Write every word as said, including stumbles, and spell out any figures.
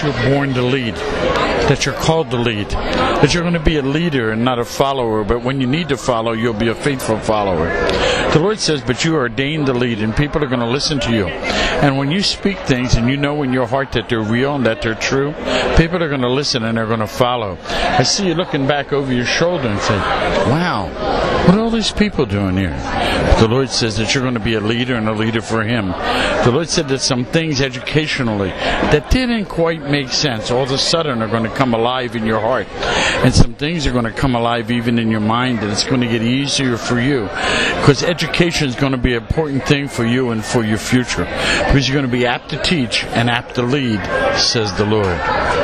you're born to lead, that you're called to lead, that you're going to be a leader and not a follower, but when you need to follow, you'll be a faithful follower. The Lord says, but you are ordained to lead, and people are going to listen to you. And when you speak things and you know in your heart that they're real and that they're true, people are going to listen and they're going to follow. I see you looking back over your shoulder and say, wow, what are all these people doing here? But the Lord says that you're going to be a leader and a leader for Him. The Lord said that some things educationally that didn't quite make sense all of a sudden are going to come alive in your heart. And some things are going to come alive even in your mind, and it's going to get easier for you. Because education is going to be an important thing for you and for your future. Because you're going to be apt to teach and apt to lead, says the Lord.